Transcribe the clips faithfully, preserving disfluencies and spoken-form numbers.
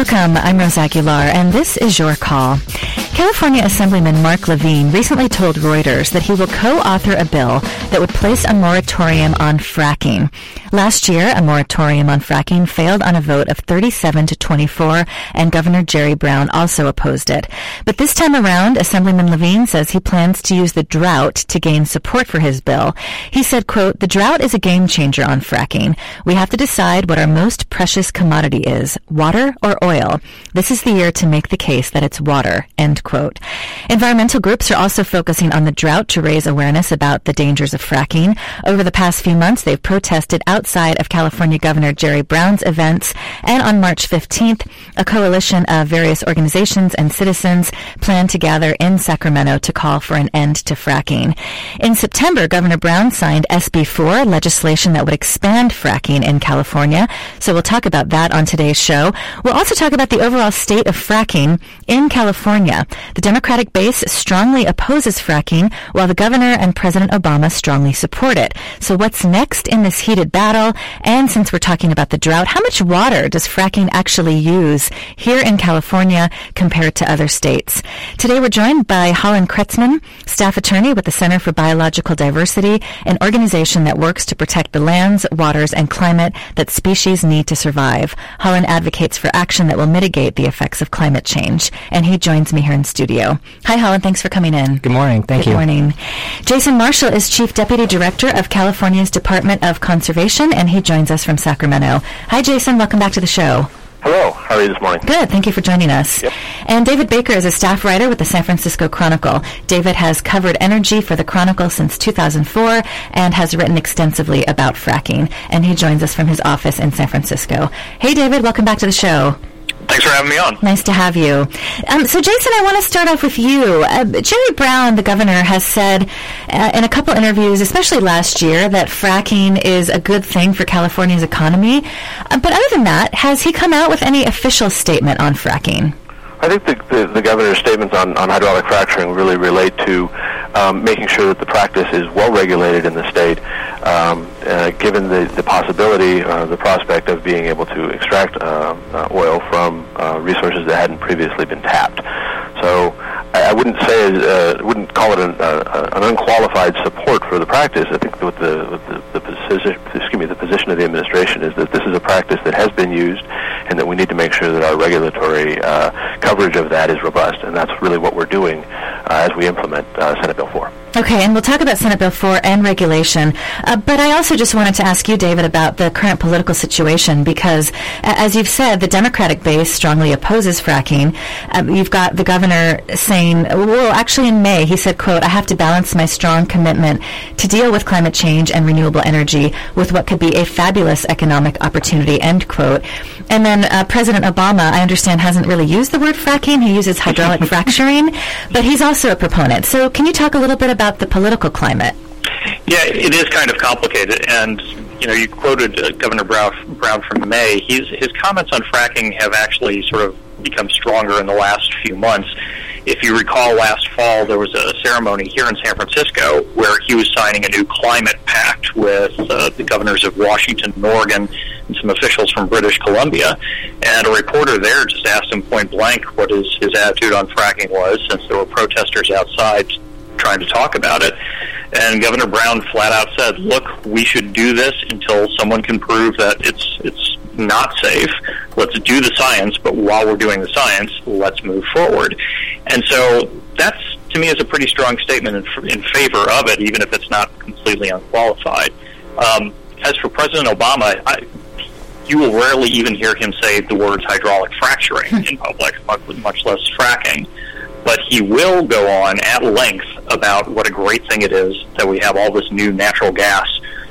Welcome, I'm Rose Aguilar, and this is Your Call. California Assemblyman Mark Levine recently told Reuters that he will co-author a bill that would place a moratorium on fracking. Last year, a moratorium on fracking failed on a vote of thirty-seven to twenty-four, and Governor Jerry Brown also opposed it. But this time around, Assemblyman Levine says he plans to use the drought to gain support for his bill. He said, quote, "The drought is a game changer on fracking. We have to decide what our most precious commodity is, water or oil. This is the year to make the case that it's water," end quote. Environmental groups are also focusing on the drought to raise awareness about the dangers of fracking. Over the past few months, they've protested outside of California Governor Jerry Brown's events, and on March fifteenth, a coalition of various organizations and citizens plan to gather in Sacramento to call for an end to fracking. In September, Governor Brown signed S B four, legislation that would expand fracking in California, so we'll talk about that on today's show. We'll also talk about the overall state of fracking in California. The Democratic base strongly opposes fracking, while the governor and President Obama strongly support it. So what's next in this heated battle? And since we're talking about the drought, how much water does fracking actually use here in California compared to other states? Today we're joined by Holland Kretzmann, staff attorney with the Center for Biological Diversity, an organization that works to protect the lands, waters, and climate that species need to survive. Holland advocates for action that will mitigate the effects of climate change, and he joins me here in studio. Hi, Holland. Thanks for coming in. Good morning. Thank Good you. Good morning. Jason Marshall is Chief Deputy Director of California's Department of Conservation, and he joins us from Sacramento. Hi, Jason. Welcome back to the show. Hello. How are you this morning? Good. Thank you for joining us. Yep. And David Baker is a staff writer with the San Francisco Chronicle. David has covered energy for the Chronicle since two thousand four and has written extensively about fracking, and he joins us from his office in San Francisco. Hey, David. Welcome back to the show. Thanks for having me on. Nice to have you. Um, so, Jason, I want to start off with you. Uh, Jerry Brown, the governor, has said uh, in a couple interviews, especially last year, that fracking is a good thing for California's economy. Uh, but other than that, has he come out with any official statement on fracking? I think the, the, the governor's statements on, on hydraulic fracturing really relate to um, making sure that the practice is well regulated in the state, um, uh, given the, the possibility, uh, the prospect of being able to extract uh, uh, oil from uh, resources that hadn't previously been tapped. So I, I wouldn't say, uh, wouldn't call it an, uh, an unqualified support for the practice. I think what the, what the, the position, excuse me, the position of the administration is that this is a practice that has been used, and that we need to make sure that our regulatory uh, coverage of that is robust, and that's really what we're doing uh, as we implement uh, Senate Bill four. Okay, and we'll talk about Senate Bill four and regulation, uh, but I also just wanted to ask you, David, about the current political situation, because, uh, as you've said, the Democratic base strongly opposes fracking. Uh, you've got the governor saying, well, actually in May, he said, quote, "I have to balance my strong commitment to deal with climate change and renewable energy with what could be a fabulous economic opportunity," end quote. And then uh, President Obama, I understand, hasn't really used the word fracking. He uses hydraulic fracturing, but he's also a proponent. So can you talk a little bit about the political climate? Yeah, it is kind of complicated, and you know, you quoted uh, Governor Brown, Brown from May. He's, his comments on fracking have actually sort of become stronger in the last few months. If you recall, last fall there was a ceremony here in San Francisco where he was signing a new climate pact with uh, the governors of Washington and Oregon and some officials from British Columbia. And a reporter there just asked him point blank what his, his attitude on fracking was, since there were protesters outside trying to talk about it. And Governor Brown flat out said, look, we should do this until someone can prove that it's it's not safe. Let's do the science, but while we're doing the science, let's move forward. And so that's, to me, is a pretty strong statement in, in favor of it, even if it's not completely unqualified. Um, as for President Obama, I, you will rarely even hear him say the words hydraulic fracturing in public, much less fracking. But he will go on at length about what a great thing it is that we have all this new natural gas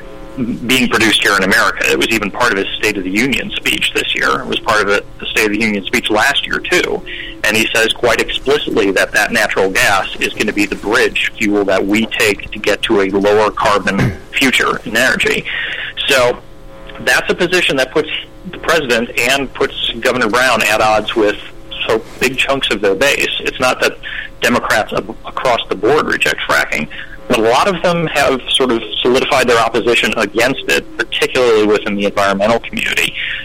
being produced here in America. It was even part of his State of the Union speech this year. It was part of the State of the Union speech last year, too. And he says quite explicitly that that natural gas is going to be the bridge fuel that we take to get to a lower carbon future in energy. So that's a position that puts the president and puts Governor Brown at odds with so big chunks of their base. It's not that Democrats ab- across the board reject fracking, but a lot of them have sort of solidified their opposition against it, particularly within the environmental community.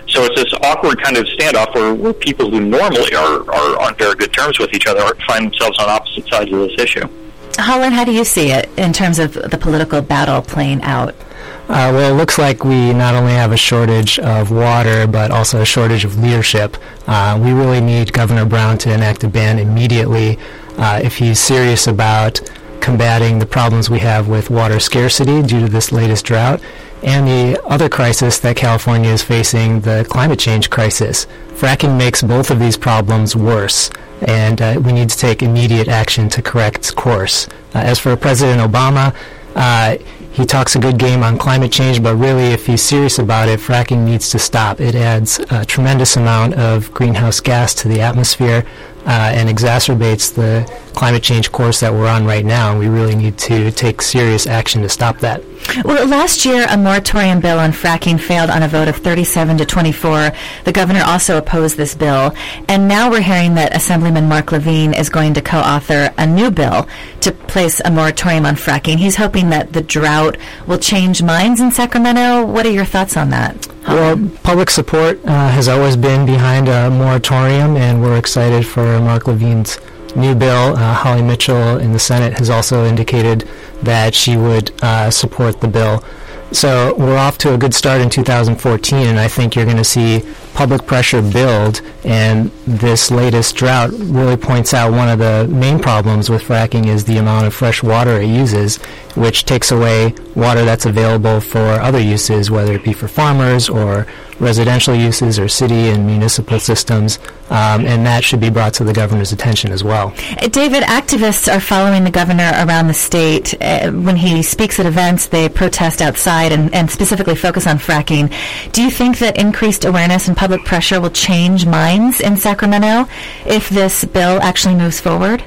So it's this awkward kind of standoff where, where people who normally are, are on very good terms with each other find themselves on opposite sides of this issue. Holland, how do you see it in terms of the political battle playing out? Uh, well, it looks like we not only have a shortage of water, but also a shortage of leadership. Uh, we really need Governor Brown to enact a ban immediately uh, if he's serious about combating the problems we have with water scarcity due to this latest drought, and the other crisis that California is facing, the climate change crisis. Fracking makes both of these problems worse, and uh, we need to take immediate action to correct course. Uh, as for President Obama, uh, he talks a good game on climate change, but really, if he's serious about it, fracking needs to stop. It adds a tremendous amount of greenhouse gas to the atmosphere uh, and exacerbates the climate change course that we're on right now, and we really need to take serious action to stop that. Well, last year, a moratorium bill on fracking failed on a vote of thirty-seven to twenty-four. The governor also opposed this bill. And now we're hearing that Assemblyman Mark Levine is going to co-author a new bill to place a moratorium on fracking. He's hoping that the drought will change minds in Sacramento. What are your thoughts on that? Well, public support uh, has always been behind a moratorium, and we're excited for Mark Levine's new bill. Uh, Holly Mitchell in the Senate has also indicated that she would uh, support the bill. So we're off to a good start in two thousand fourteen, and I think you're going to see public pressure build, and this latest drought really points out one of the main problems with fracking is the amount of fresh water it uses, which takes away water that's available for other uses, whether it be for farmers or residential uses or city and municipal systems, um, and that should be brought to the governor's attention as well. David, activists are following the governor around the state. Uh, when he speaks at events, they protest outside and, and specifically focus on fracking. Do you think that increased awareness and public pressure will change minds in Sacramento if this bill actually moves forward?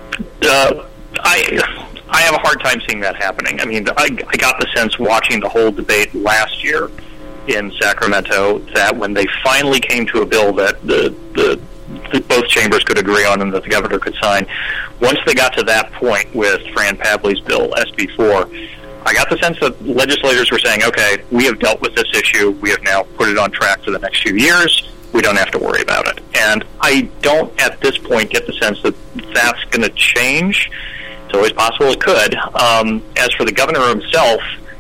Uh, I I have a hard time seeing that happening. I mean, I, I got the sense watching the whole debate last year in Sacramento that when they finally came to a bill that the, the, the both chambers could agree on and that the governor could sign, once they got to that point with Fran Pabley's bill, S B four, I got the sense that legislators were saying, okay, we have dealt with this issue. We have now put it on track for the next few years. We don't have to worry about it. And I don't, at this point, get the sense that that's going to change. It's always possible it could. Um, as for the governor himself,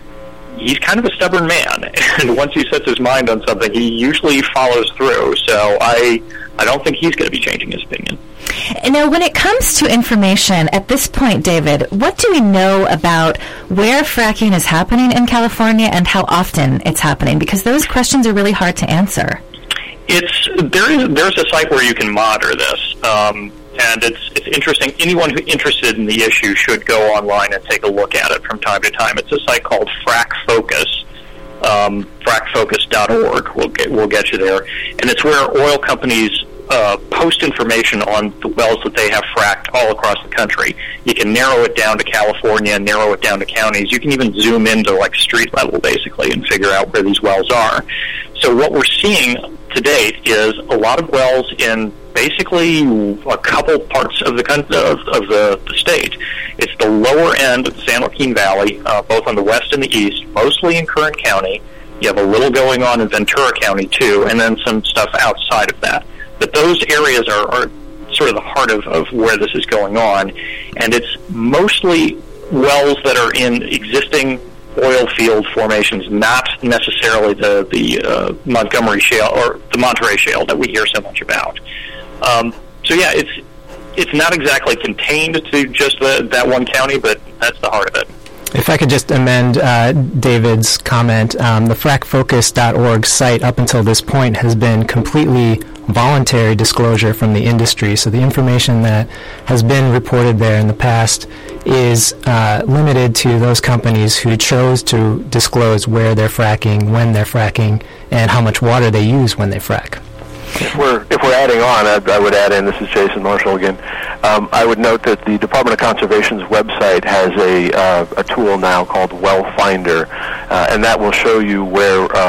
he's kind of a stubborn man, and once he sets his mind on something, he usually follows through. So I, I don't think he's going to be changing his opinion. Now, when it comes to information, at this point, David, what do we know about where fracking is happening in California and how often it's happening? Because those questions are really hard to answer. It's there is there's a site where you can monitor this. Um, And it's it's interesting. Anyone who's interested in the issue should go online and take a look at it from time to time. It's a site called Frac Focus, um, frac focus dot org. We'll get we'll get you there. And it's where oil companies uh, post information on the wells that they have fracked all across the country. You can narrow it down to California, narrow it down to counties. You can even zoom into like street level basically and figure out where these wells are. So what we're seeing to date is a lot of wells in basically a couple parts of the of, of the, the state. It's the lower end of the San Joaquin Valley, uh, both on the west and the east, mostly in Kern County. You have a little going on in Ventura County, too, and then some stuff outside of that. But those areas are, are sort of the heart of, of where this is going on, and it's mostly wells that are in existing oil field formations, not necessarily the, the uh, Montgomery Shale or the Monterey Shale that we hear so much about. Um, so yeah, it's it's not exactly contained to just the, that one county, but that's the heart of it. If I could just amend uh, David's comment, um, the frac focus dot org site up until this point has been completely voluntary disclosure from the industry. So the information that has been reported there in the past is uh, limited to those companies who chose to disclose where they're fracking, when they're fracking, and how much water they use when they frack. If we're if we're adding on, I, I would add in. This is Jason Marshall again. Um, I would note that the Department of Conservation's website has a uh, a tool now called Well Finder, uh, and that will show you where um,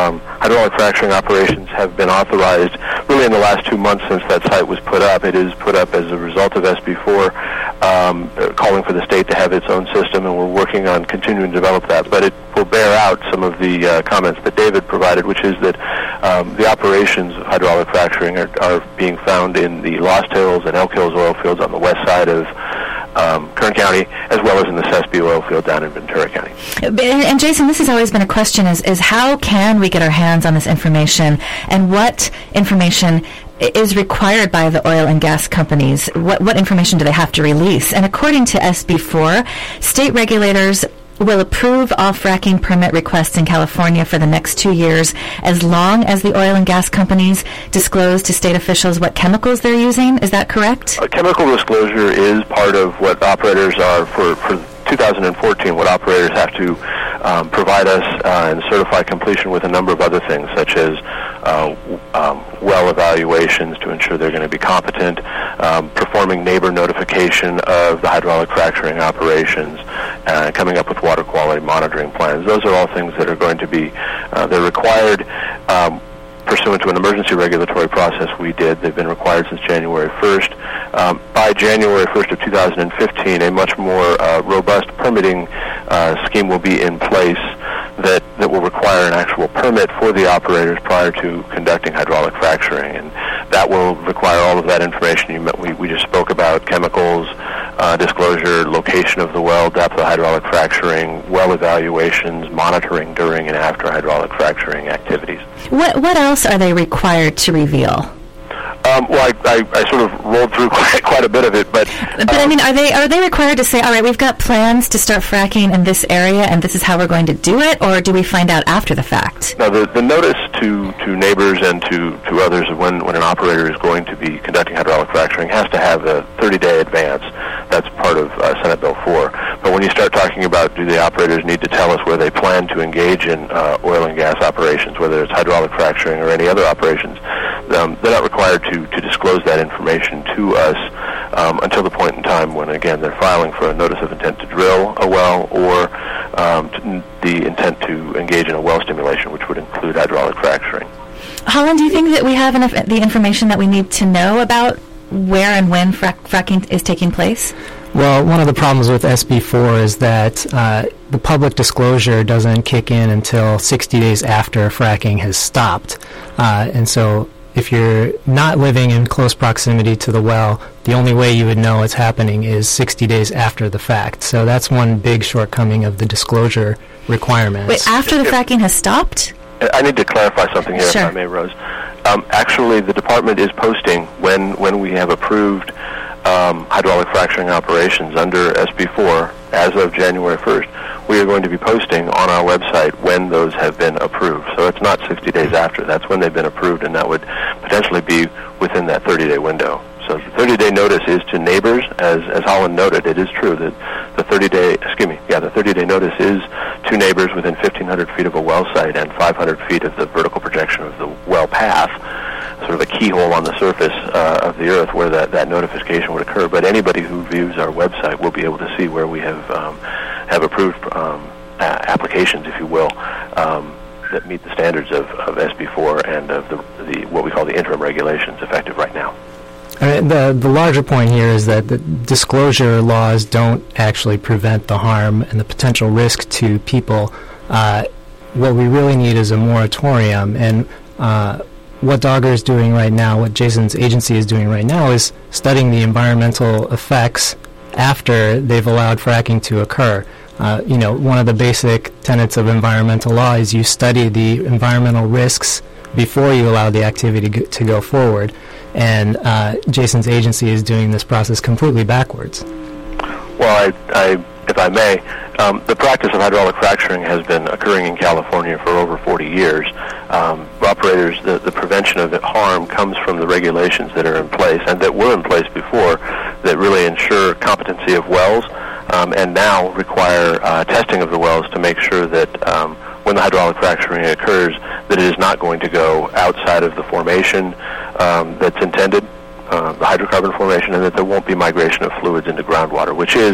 hydraulic fracturing operations have been authorized really in the last two months since that site was put up. It is put up as a result of S B four um, calling for the state to have its own system, and we're working on continuing to develop that. But it will bear out some of the uh, comments that David provided, which is that um, the operations of hydraulic fracturing are, are being found in the Lost Hills and Elk Hills oil fields on the west side of Um, Kern County, as well as in the Sespe oil field down in Ventura County. And, and Jason, this has always been a question, is, is how can we get our hands on this information, and what information is required by the oil and gas companies? What, what information do they have to release? And according to S B four, state regulators will approve all fracking permit requests in California for the next two years as long as the oil and gas companies disclose to state officials what chemicals they're using. Is that correct? Uh, chemical disclosure is part of what operators are for, for two thousand fourteen, what operators have to um, provide us uh, and certify completion with a number of other things, such as uh, um, well evaluations to ensure they're going to be competent, um, performing neighbor notification of the hydraulic fracturing operations, uh, coming up with water quality monitoring plans. Those are all things that are going to be, uh, they're required um, pursuant to an emergency regulatory process we did. They've been required since January first. Um, by January first of two thousand fifteen, a much more uh, robust permitting uh, scheme will be in place that, that will require an actual permit for the operators prior to conducting hydraulic fracturing. And that will require all of that information you met, we, we just spoke about: chemicals, uh, disclosure, location of the well, depth of hydraulic fracturing, well evaluations, monitoring during and after hydraulic fracturing activities. What what else are they required to reveal? Um, well, I, I, I sort of rolled through quite, quite a bit of it, but... But, um, I mean, are they are they required to say, all right, we've got plans to start fracking in this area, and this is how we're going to do it, or do we find out after the fact? No, the, the notice to, to neighbors and to, to others of when, when an operator is going to be conducting hydraulic fracturing has to have a thirty-day advance. That's part of uh, Senate Bill four. But when you start talking about, do the operators need to tell us where they plan to engage in uh, oil and gas operations, whether it's hydraulic fracturing or any other operations, um, they're not required to, to disclose that information to us um, until the point in time when, again, they're filing for a notice of intent to drill a well or um, to, the intent to engage in a well stimulation, which would include hydraulic fracturing. Holland, do you think that we have enough the information that we need to know about where and when frac- fracking is taking place? Well, one of the problems with S B four is that uh, the public disclosure doesn't kick in until sixty days after fracking has stopped. Uh, and so if you're not living in close proximity to the well, the only way you would know it's happening is sixty days after the fact. So that's one big shortcoming of the disclosure requirements. Wait, after the fracking has stopped? I need to clarify something here, Sure. if I may, Rose. Um, actually, the department is posting when, when we have approved um, hydraulic fracturing operations under S B four as of January first. We are going to be posting on our website when those have been approved. So it's not sixty days after. That's when they've been approved, and that would potentially be within that thirty-day window. So the thirty-day notice is to neighbors, as as Holland noted. It is true that the thirty-day, excuse me, yeah, the thirty-day notice is to neighbors within fifteen hundred feet of a well site and five hundred feet of the vertical projection of the well path, sort of a keyhole on the surface uh, of the earth where that, that notification would occur. But anybody who views our website will be able to see where we have um, have approved um, a- applications, if you will, um, that meet the standards of, of S B four and of the, the what we call the interim regulations effective right now. I mean, the the larger point here is that the disclosure laws don't actually prevent the harm and the potential risk to people. Uh, what we really need is a moratorium, and uh, what Dogger is doing right now, what Jason's agency is doing right now, is studying the environmental effects after they've allowed fracking to occur. Uh, you know, one of the basic tenets of environmental law is you study the environmental risks before you allow the activity go- to go forward. And uh, Jason's agency is doing this process completely backwards. Well, I, I, if I may, um, the practice of hydraulic fracturing has been occurring in California for over forty years. Um, operators, the, the prevention of harm comes from the regulations that are in place and that were in place before that really ensure competency of wells um, and now require uh, testing of the wells to make sure that um, when the hydraulic fracturing occurs, that it is not going to go outside of the formation um, that's intended, uh, the hydrocarbon formation, and that there won't be migration of fluids into groundwater, which is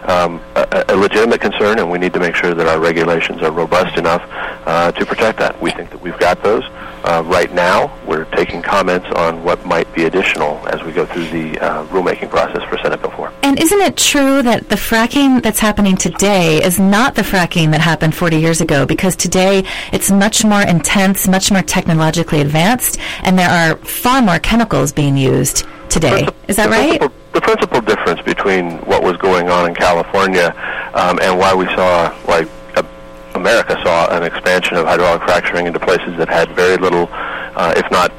um, a, a legitimate concern, and we need to make sure that our regulations are robust enough uh, to protect that. We think that we've got those. Uh, right now, we're taking comments on what might be additional as we go through the uh, rulemaking process for Senate Bill four. And isn't it true that the fracking that's happening today is not the fracking that happened forty years ago? Because today it's much more intense, much more technologically advanced, and there are far more chemicals being used today. Princip- is that the right? Principal, the principal difference between what was going on in California um, and why we saw, like, America saw an expansion of hydraulic fracturing into places that had very little, uh, if not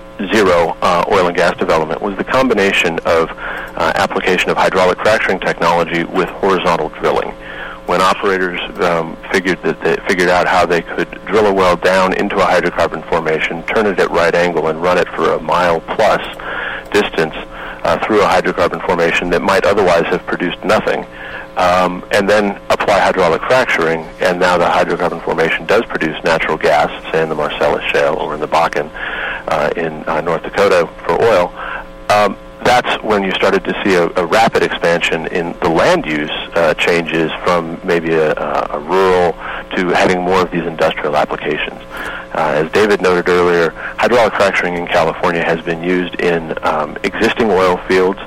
zero, uh, oil and gas development, was the combination of uh, application of hydraulic fracturing technology with horizontal drilling. When operators um, figured that they figured out how they could drill a well down into a hydrocarbon formation, turn it at right angle, and run it for a mile plus distance uh, through a hydrocarbon formation that might otherwise have produced nothing. Um, and then apply hydraulic fracturing, and now the hydrocarbon formation does produce natural gas, say in the Marcellus Shale or in the Bakken uh, in uh, North Dakota for oil. Um, that's when you started to see a, a rapid expansion in the land use uh, changes from maybe a, a rural to having more of these industrial applications. Uh, as David noted earlier, hydraulic fracturing in California has been used in um, existing oil fields,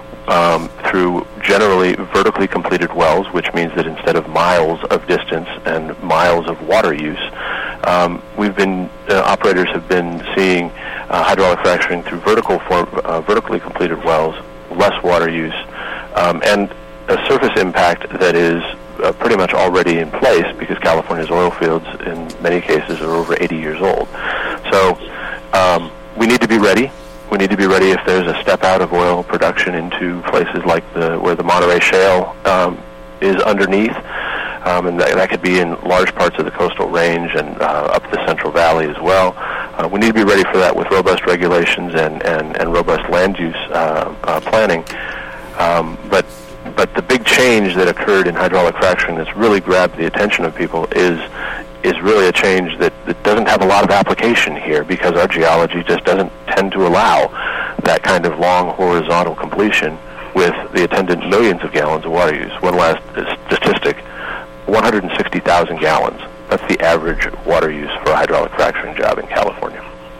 Um, through generally vertically completed wells, which means that instead of miles of distance and miles of water use, um, we've been uh, operators have been seeing uh, hydraulic fracturing through vertical form, uh, vertically completed wells, less water use, um, and a surface impact that is uh, pretty much already in place because California's oil fields, in many cases, are over eighty years old. So um, we need to be ready. We need to be ready if there's a step out of oil production into places like the where the Monterey Shale um, is underneath, um, and that, that could be in large parts of the coastal range and uh, up the Central Valley as well. Uh, we need to be ready for that with robust regulations and, and, and robust land use uh, uh, planning. Um, but but the big change that occurred in hydraulic fracturing that's really grabbed the attention of people is is really a change that, that doesn't have a lot of application here because our geology just doesn't tend to allow that kind of long horizontal completion with the attendant millions of gallons of water use. One last statistic, one hundred sixty thousand gallons. That's the average water use for a hydraulic fracturing job in California.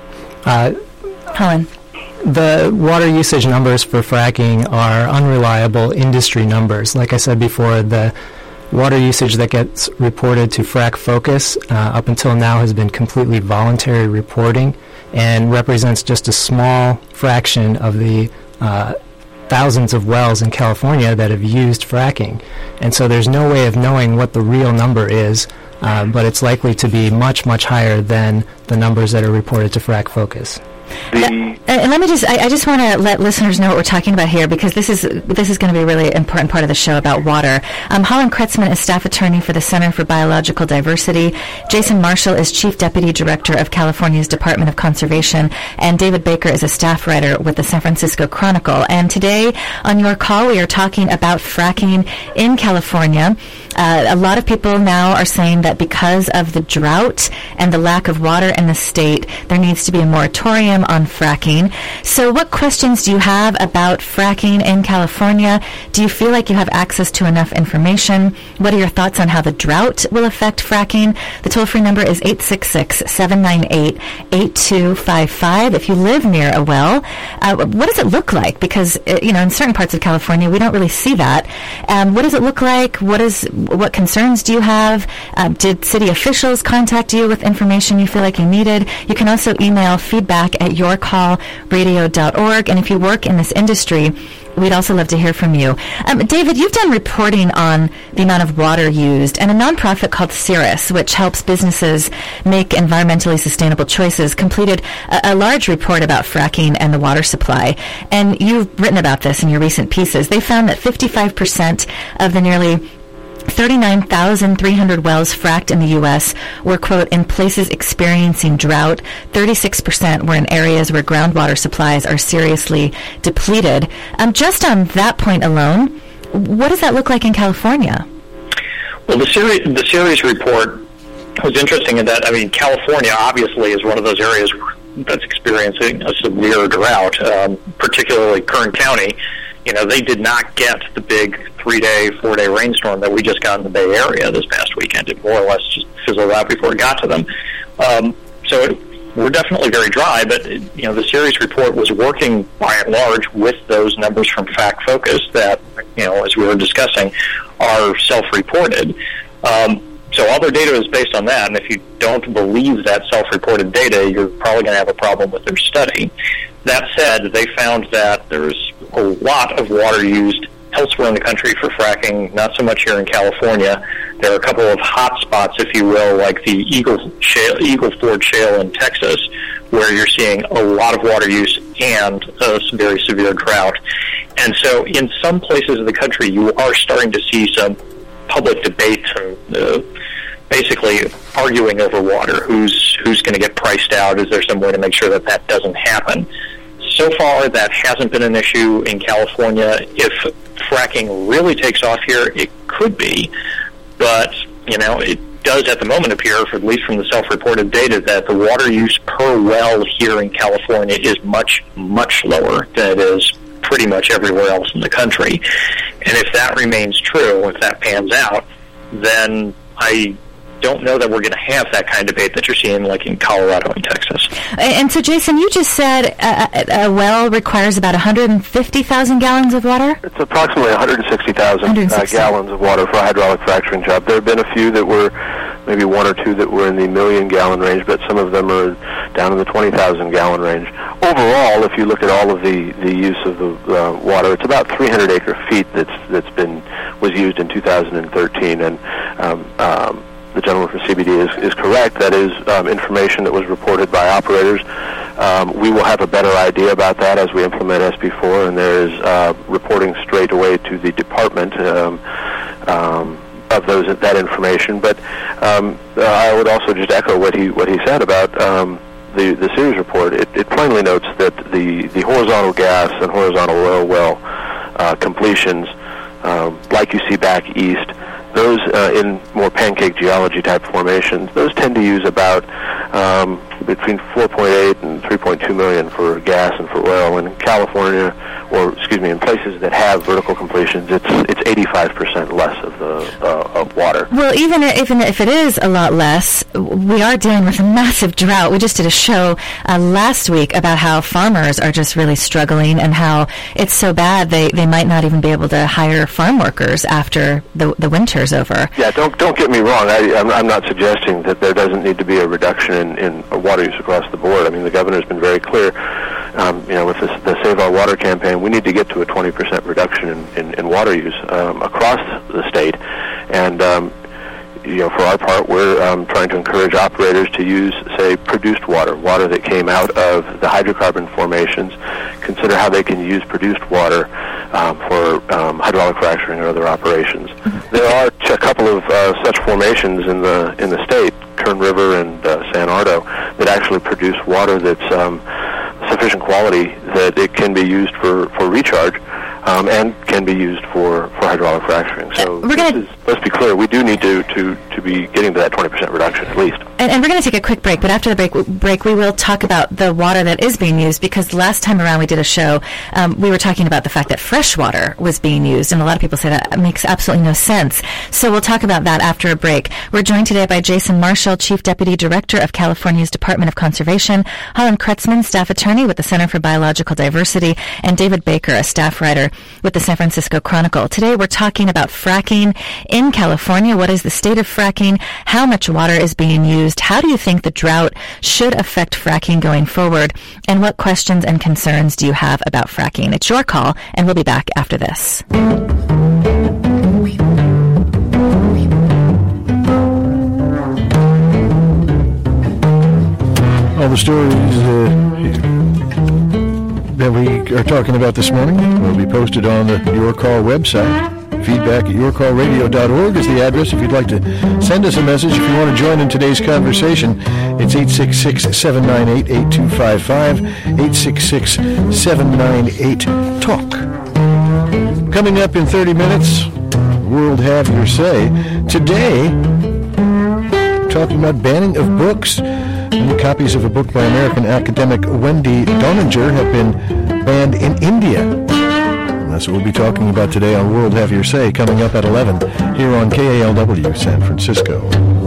Uh, Helen. The water usage numbers for fracking are unreliable industry numbers. Like I said before, the water usage that gets reported to Frac Focus uh, up until now has been completely voluntary reporting and represents just a small fraction of the uh, thousands of wells in California that have used fracking. And so there's no way of knowing what the real number is, uh, but it's likely to be much, much higher than the numbers that are reported to Frac Focus. Uh, and let me just, I, I just want to let listeners know what we're talking about here because this is this is going to be a really important part of the show about water. Um, Holland Kretzmann is staff attorney for the Center for Biological Diversity. Jason Marshall is chief deputy director of California's Department of Conservation. And David Baker is a staff writer with the San Francisco Chronicle. And today on Your Call, we are talking about fracking in California. Uh, a lot of people now are saying that because of the drought and the lack of water in the state, there needs to be a moratorium on fracking. So what questions do you have about fracking in California? Do you feel like you have access to enough information? What are your thoughts on how the drought will affect fracking? The toll-free number is eight six six, seven nine eight, eight two five five. If you live near a well, uh, what does it look like? Because, uh, you know, in certain parts of California, we don't really see that. Um, what does it look like? What is what concerns do you have? Um, did city officials contact you with information you feel like you needed? You can also email feedback at your call radio dot org. And if you work in this industry, we'd also love to hear from you. Um, David, you've done reporting on the amount of water used, and a nonprofit called Cirrus, which helps businesses make environmentally sustainable choices, completed a, a large report about fracking and the water supply. And you've written about this in your recent pieces. They found that fifty-five percent of the nearly thirty-nine thousand three hundred wells fracked in the U S were, quote, in places experiencing drought. thirty-six percent were in areas where groundwater supplies are seriously depleted. Um, just on that point alone, what does that look like in California? Well, the series, the series report was interesting in that, I mean, California obviously is one of those areas that's experiencing a severe drought, um, particularly Kern County you know, they did not get the big three-day, four-day rainstorm that we just got in the Bay Area this past weekend. It more or less just fizzled out before it got to them. Um, so it, we're definitely very dry, but, you know, the Ceres report was working by and large with those numbers from Fact Focus that, you know, as we were discussing, are self-reported. Um, so all their data is based on that, and if you don't believe that self-reported data, you're probably going to have a problem with their study. That said, they found that there's a lot of water used elsewhere in the country for fracking, not so much here in California. There are a couple of hot spots, if you will, like the Eagle Shale, Eagle Ford Shale in Texas, where you're seeing a lot of water use and a very severe drought. And so in some places of the country, you are starting to see some public debate and uh, basically arguing over water. Who's, who's going to get priced out? Is there some way to make sure that that doesn't happen? So far, that hasn't been an issue in California. If fracking really takes off here, it could be. But, you know, it does at the moment appear, for at least from the self-reported data, that the water use per well here in California is much, much lower than it is pretty much everywhere else in the country. And if that remains true, if that pans out, then I don't know that we're going to have that kind of debate that you're seeing like in Colorado and Texas. And so, Jason, you just said a, a well requires about one hundred fifty thousand gallons of water? It's approximately one hundred sixty thousand uh, gallons of water for a hydraulic fracturing job. There have been a few that were, maybe one or two that were in the million gallon range, but some of them are down in the twenty thousand gallon range. Overall, if you look at all of the, the use of the uh, water, it's about three hundred acre feet that's that's been was used in two thousand thirteen, and um, um, the gentleman from C B D is, is correct. That is um, information that was reported by operators. Um, we will have a better idea about that as we implement S B four, and there is uh, reporting straight away to the department um, um, of those that information. But um, uh, I would also just echo what he what he said about um, the the Ceres report. It, it plainly notes that the the horizontal gas and horizontal oil well uh, completions, um, like you see back east, those uh, in more pancake geology type formations, those tend to use about um, between four point eight and three point two million for gas and for oil. And in California, or excuse me, in places that have vertical completions, it's it's eighty-five percent less of the uh, of water. Well, even even if it is a lot less, we are dealing with a massive drought. We just did a show uh, last week about how farmers are just really struggling and how it's so bad they, they might not even be able to hire farm workers after the the winter's over. Yeah, don't don't get me wrong. I, I'm, I'm not suggesting that there doesn't need to be a reduction in, in water use across the board. I mean, the governor's been very clear. Um, you know, with this, the Save Our Water campaign, we need to get to a twenty percent reduction in, in, in water use um, across the state. And, um, you know, for our part, we're um, trying to encourage operators to use, say, produced water, water that came out of the hydrocarbon formations, consider how they can use produced water um, for um, hydraulic fracturing or other operations. There are a couple of uh, such formations in the in the state, Kern River and uh, San Ardo, that actually produce water that's um, sufficient quality that it can be used for, for recharge um, and can be used for, for hydraulic fracturing. So We're gonna, is, let's be clear, we do need to, to, to be getting to that twenty percent reduction at least. And, and we're going to take a quick break, but after the break, break, we will talk about the water that is being used, because last time around we did a show, um, we were talking about the fact that fresh water was being used, and a lot of people say that makes absolutely no sense. So we'll talk about that after a break. We're joined today by Jason Marshall, Chief Deputy Director of California's Department of Conservation, Holland Kretzman, Staff Attorney with the Center for Biological Diversity, and David Baker, a staff writer with the San Francisco Chronicle. Today we're talking about fracking in California. What is the state of fracking? How much water is being used? How do you think the drought should affect fracking going forward? And what questions and concerns do you have about fracking? It's your call, and we'll be back after this. All the stories uh, that we are talking about this morning will be posted on the Your Call website. Feedback at your call radio dot org is the address if you'd like to send us a message. If you want to join in today's conversation, it's eight six six, seven nine eight, eight two five five, eight six six, seven nine eight, talk. Coming up in thirty minutes, World Have Your Say. Today, talking about banning of books. Many copies of a book by American academic Wendy Doninger have been banned in India. That's what we'll be talking about today on World Have Your Say, coming up at eleven here on K A L W San Francisco.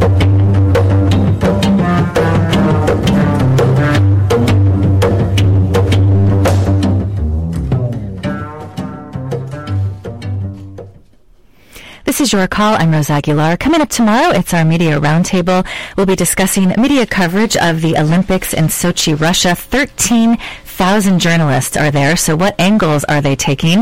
This is Your Call. I'm Rose Aguilar. Coming up tomorrow, it's our Media Roundtable. We'll be discussing media coverage of the Olympics in Sochi, Russia. thirteen thousand journalists are there, so what angles are they taking?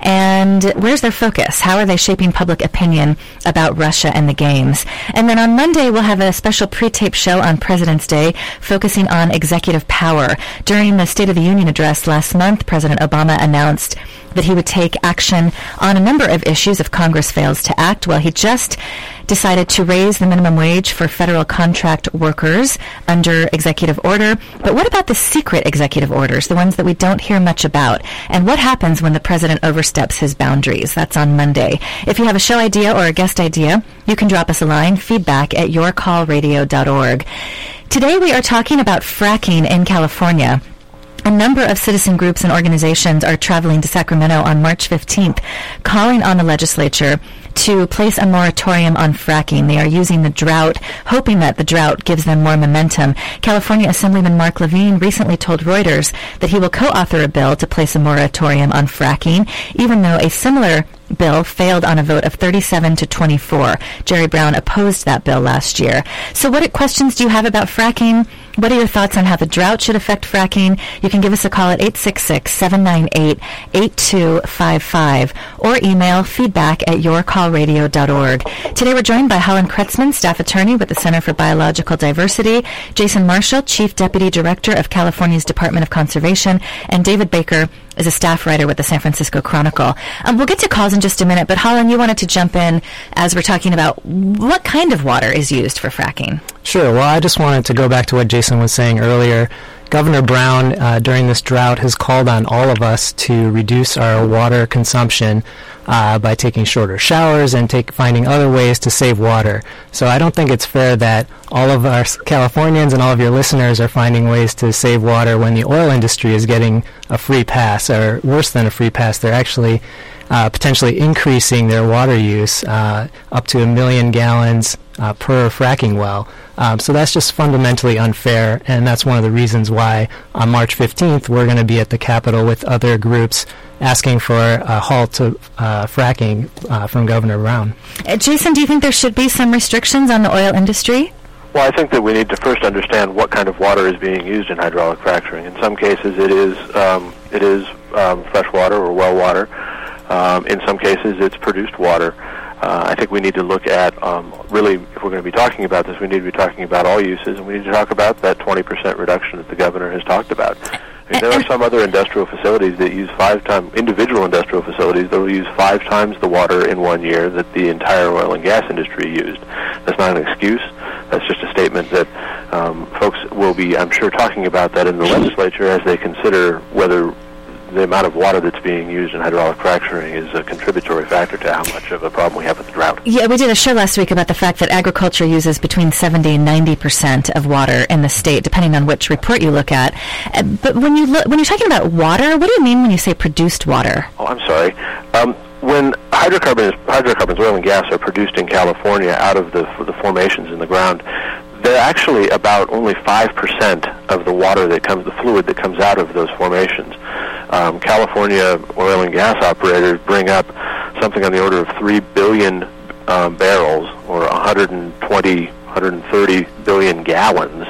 And where's their focus? How are they shaping public opinion about Russia and the Games? And then on Monday, we'll have a special pre-tape show on President's Day focusing on executive power. During the State of the Union address last month, President Obama announced that he would take action on a number of issues if Congress fails to act. Well, he just decided to raise the minimum wage for federal contract workers under executive order. But what about the secret executive orders, the ones that we don't hear much about? And what happens when the president oversteps his boundaries? That's on Monday. If you have a show idea or a guest idea, you can drop us a line, feedback at your call radio dot org. Today we are talking about fracking in California. A number of citizen groups and organizations are traveling to Sacramento on March fifteenth, calling on the legislature to place a moratorium on fracking. They are using the drought, hoping that the drought gives them more momentum. California Assemblyman Mark Levine recently told Reuters that he will co-author a bill to place a moratorium on fracking, even though a similar bill failed on a vote of thirty-seven to twenty-four. Jerry Brown opposed that bill last year. So what questions do you have about fracking? What are your thoughts on how the drought should affect fracking? You can give us a call at eight six six, seven nine eight, eight two five five or email feedback at your call radio dot org. Today we're joined by Holland Kretzmann, staff attorney with the Center for Biological Diversity, Jason Marshall, Chief Deputy Director of California's Department of Conservation, and David Baker is a staff writer with the San Francisco Chronicle. Um, we'll get to calls in just a minute, but Holland, you wanted to jump in as we're talking about what kind of water is used for fracking. Sure. Well, I just wanted to go back to what Jason was saying earlier. Governor Brown, uh, during this drought, has called on all of us to reduce our water consumption uh, by taking shorter showers and take, finding other ways to save water. So I don't think it's fair that all of our Californians and all of your listeners are finding ways to save water when the oil industry is getting a free pass, or worse than a free pass. They're actually uh, potentially increasing their water use uh, up to a million gallons uh, per fracking well. Um, so that's just fundamentally unfair, and that's one of the reasons why on March fifteenth we're going to be at the Capitol with other groups asking for a halt to uh, fracking uh, from Governor Brown. Uh, Jason, do you think there should be some restrictions on the oil industry? Well, I think that we need to first understand what kind of water is being used in hydraulic fracturing. In some cases, it is um, it is um, fresh water or well water. Um, in some cases, it's produced water. Uh, I think we need to look at, um, really, if we're going to be talking about this, we need to be talking about all uses, and we need to talk about that twenty percent reduction that the governor has talked about. I mean, there are some other industrial facilities that use five times, individual industrial facilities that will use five times the water in one year that the entire oil and gas industry used. That's not an excuse. That's just a statement that um, folks will be, I'm sure, talking about that in the legislature as they consider whether the amount of water that's being used in hydraulic fracturing is a contributory factor to how much of a problem we have with the drought. Yeah, we did a show last week about the fact that agriculture uses between seventy and ninety percent of water in the state, depending on which report you look at. Uh, but when, you look, when you're talking about water, what do you mean when you say produced water? Oh, I'm sorry. Um, when hydrocarbons, hydrocarbons, oil and gas, are produced in California out of the, the formations in the ground, they're actually about only five percent of the water that comes, the fluid that comes out of those formations. Um, California oil and gas operators bring up something on the order of three billion um, barrels, or one hundred twenty, one hundred thirty billion gallons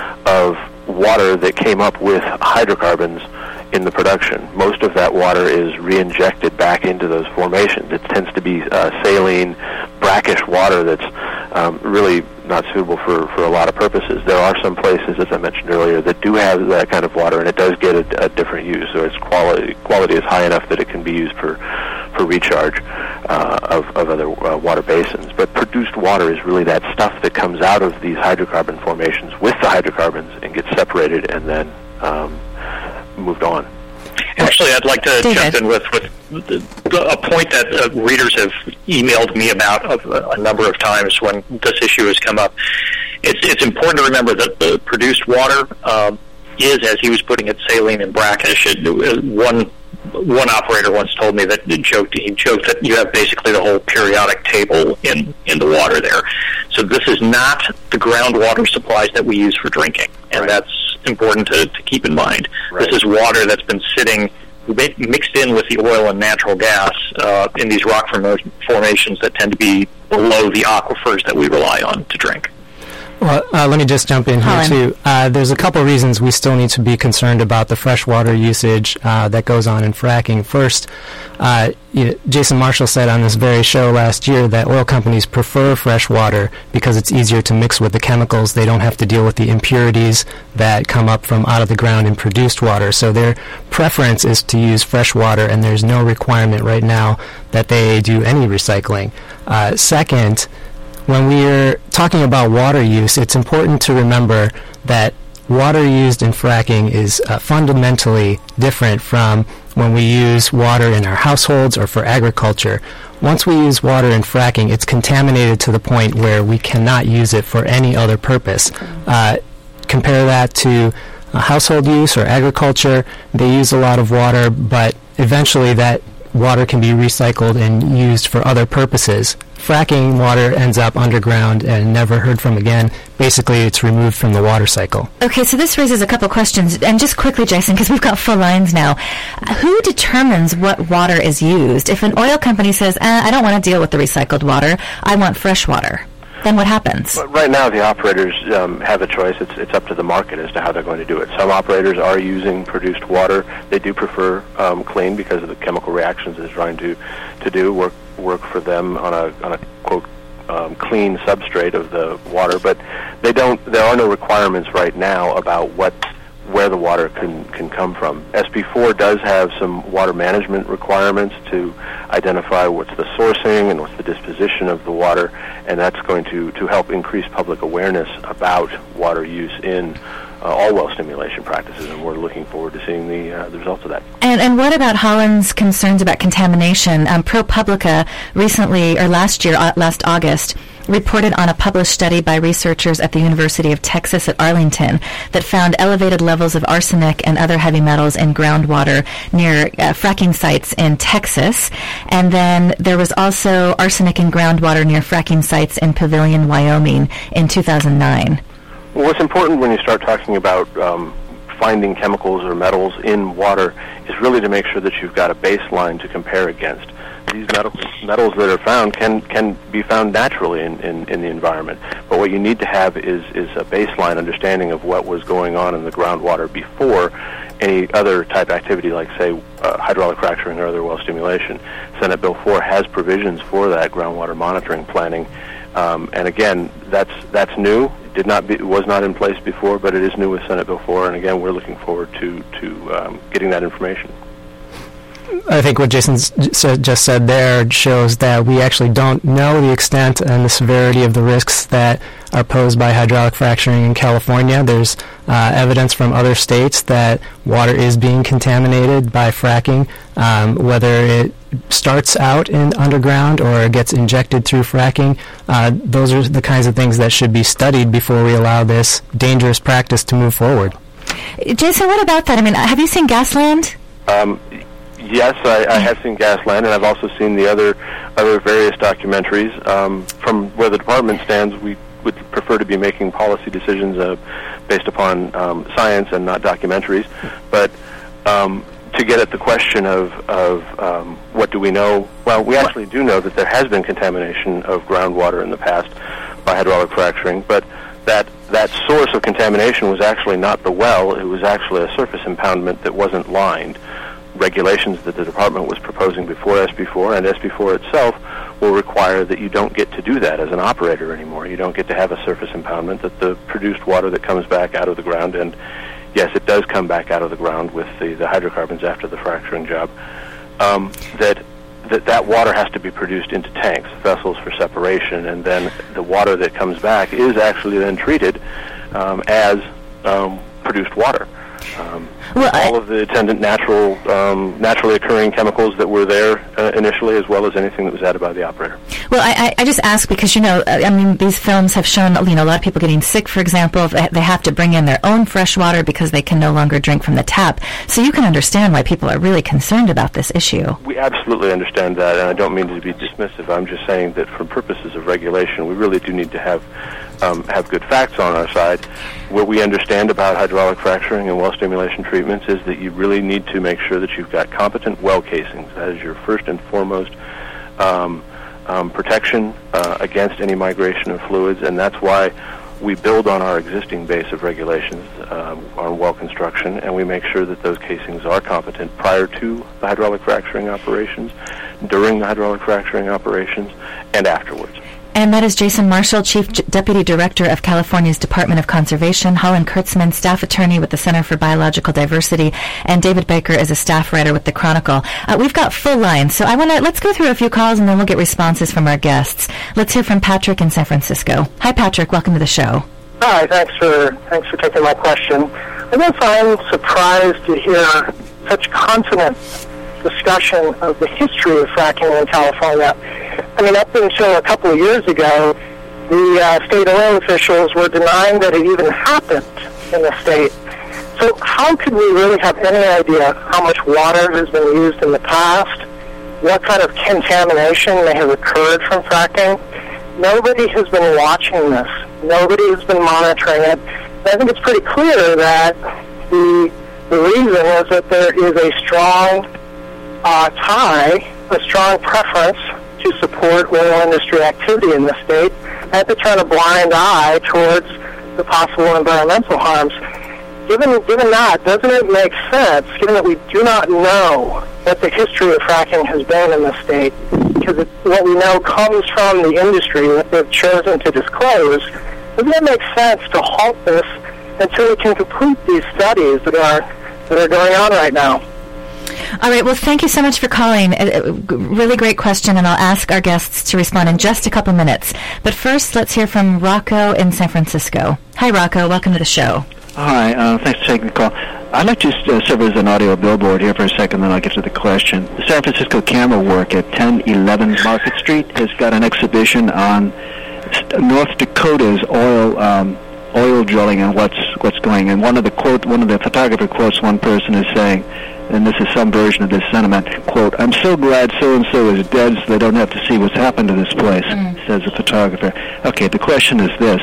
of water that came up with hydrocarbons in the production. Most of that water is re-injected back into those formations. It tends to be uh, saline, brackish water that's um, really not suitable for, for a lot of purposes. There are some places, as I mentioned earlier, that do have that kind of water, and it does get a, a different use. So its quality quality is high enough that it can be used for, for recharge uh, of, of other uh, water basins. But produced water is really that stuff that comes out of these hydrocarbon formations with the hydrocarbons and gets separated and then um, moved on. Actually, I'd like to David. jump in with, with a point that uh, readers have emailed me about a, a number of times when this issue has come up. It's, it's important to remember that the produced water uh, is, as he was putting it, saline and brackish. It, one one operator once told me that he joked, he joked that you have basically the whole periodic table in, in the water there. So this is not the groundwater supplies that we use for drinking, and right. that's important to, to keep in mind. Right. This is water that's been sitting mixed in with the oil and natural gas uh, in these rock form- formations that tend to be below the aquifers that we rely on to drink. Well, uh, let me just jump in here, too. Uh, there's a couple reasons we still need to be concerned about the freshwater usage uh, that goes on in fracking. First, uh, you know, Jason Marshall said on this very show last year that oil companies prefer fresh water because it's easier to mix with the chemicals. They don't have to deal with the impurities that come up from out of the ground in produced water. So their preference is to use fresh water, and there's no requirement right now that they do any recycling. Uh, second, when we're talking about water use, it's important to remember that water used in fracking is uh, fundamentally different from when we use water in our households or for agriculture. Once we use water in fracking, it's contaminated to the point where we cannot use it for any other purpose. Uh, compare that to uh, household use or agriculture. They use a lot of water, but eventually that water can be recycled and used for other purposes. Fracking water ends up underground and never heard from again. Basically, it's removed from the water cycle. Okay, so this raises a couple questions. And just quickly, Jason, because we've got full lines now. Who determines what water is used? If an oil company says, eh, I don't want to deal with the recycled water, I want fresh water, then what happens? But right now, the operators um, have a choice. It's it's up to the market as to how they're going to do it. Some operators are using produced water. They do prefer um, clean because of the chemical reactions it's trying to to do work work for them on a on a quote um, clean substrate of the water. But they don't. There are no requirements right now about what where the water can can come from. S B four does have some water management requirements to identify what's the sourcing and what's the disposition of the water, and that's going to, to help increase public awareness about water use in uh, all well stimulation practices, and we're looking forward to seeing the, uh, the results of that. And, and what about Holland's concerns about contamination? Um, ProPublica recently, or last year, uh, last August, reported on a published study by researchers at the University of Texas at Arlington that found elevated levels of arsenic and other heavy metals in groundwater near uh, fracking sites in Texas. And then there was also arsenic in groundwater near fracking sites in Pavilion, Wyoming in two thousand nine. Well, what's important when you start talking about um, finding chemicals or metals in water is really to make sure that you've got a baseline to compare against. These metals, metals that are found can can be found naturally in, in, in the environment. But what you need to have is, is a baseline understanding of what was going on in the groundwater before any other type activity like, say, uh, hydraulic fracturing or other well stimulation. Senate Bill four has provisions for that groundwater monitoring planning. Um, and again, that's that's new. It did not be, was not in place before, but it is new with Senate Bill four. And again, we're looking forward to, to um, getting that information. I think what Jason just said there shows that we actually don't know the extent and the severity of the risks that are posed by hydraulic fracturing in California. There's uh, evidence from other states that water is being contaminated by fracking, um, whether it starts out in underground or gets injected through fracking. Uh, those are the kinds of things that should be studied before we allow this dangerous practice to move forward. Jason, what about that? I mean, have you seen Gasland? Um, Yes, I, I have seen Gasland, and I've also seen the other other various documentaries. Um, from where the department stands, we would prefer to be making policy decisions uh, based upon um, science and not documentaries. But um, to get at the question of, of um, what do we know, well, we actually do know that there has been contamination of groundwater in the past by hydraulic fracturing, but that that source of contamination was actually not the well. It was actually a surface impoundment that wasn't lined. Regulations that the department was proposing before S B four, and S B four itself will require that you don't get to do that as an operator anymore. You don't get to have a surface impoundment, that the produced water that comes back out of the ground, and yes, it does come back out of the ground with the, the hydrocarbons after the fracturing job, um, that, that that water has to be produced into tanks, vessels for separation, and then the water that comes back is actually then treated um, as um, produced water. Um, Well, all I, of the attendant natural, um, naturally occurring chemicals that were there uh, initially, as well as anything that was added by the operator. well, I, I just ask because, you know, I mean, these films have shown, you know, a lot of people getting sick, for example. They they have to bring in their own fresh water because they can no longer drink from the tap. So you can understand why people are really concerned about this issue. We absolutely understand that, and I don't mean to be dismissive. I'm just saying that for purposes of regulation, we really do need to have um, have good facts on our side. What we understand about hydraulic fracturing and well stimulation treatments is that you really need to make sure that you've got competent well casings. That is your first and foremost um, um, protection uh, against any migration of fluids, and that's why we build on our existing base of regulations um, on well construction, and we make sure that those casings are competent prior to the hydraulic fracturing operations, during the hydraulic fracturing operations, and afterwards. And that is Jason Marshall, Chief J- Deputy Director of California's Department of Conservation, Holland Kurtzman, Staff Attorney with the Center for Biological Diversity, and David Baker is a staff writer with the Chronicle. Uh, we've got full lines, so I want to let's go through a few calls and then we'll get responses from our guests. Let's hear from Patrick in San Francisco. Hi, Patrick. Welcome to the show. Hi. Thanks for thanks for taking my question. I guess I'm surprised to hear such confident discussion of the history of fracking in California. I mean, up until a couple of years ago, the uh, state oil officials were denying that it even happened in the state. So how could we really have any idea how much water has been used in the past, what kind of contamination may have occurred from fracking? Nobody has been watching this. Nobody has been monitoring it. And I think it's pretty clear that the, the reason is that there is a strong uh, tie, a strong preference to support oil industry activity in the state, and to turn a blind eye towards the possible environmental harms. Given, given that, doesn't it make sense, given that we do not know what the history of fracking has been in the state, because it, what we know comes from the industry that they've chosen to disclose, doesn't it make sense to halt this until we can complete these studies that are that are going on right now? All right. Well, thank you so much for calling. A, a really great question, and I'll ask our guests to respond in just a couple minutes. But first, let's hear from Rocco in San Francisco. Hi, Rocco. Welcome to the show. Hi. Uh, thanks for taking the call. I'd like to uh, serve as an audio billboard here for a second, then I'll get to the question. The San Francisco Camera Work at ten eleven Market Street has got an exhibition on North Dakota's oil um, oil drilling and what's what's going. And one of the quote, one of the photographer quotes one person is saying, and this is some version of this sentiment, quote, "I'm so glad so-and-so is dead so they don't have to see what's happened to this place," mm. says the photographer. Okay, the question is this.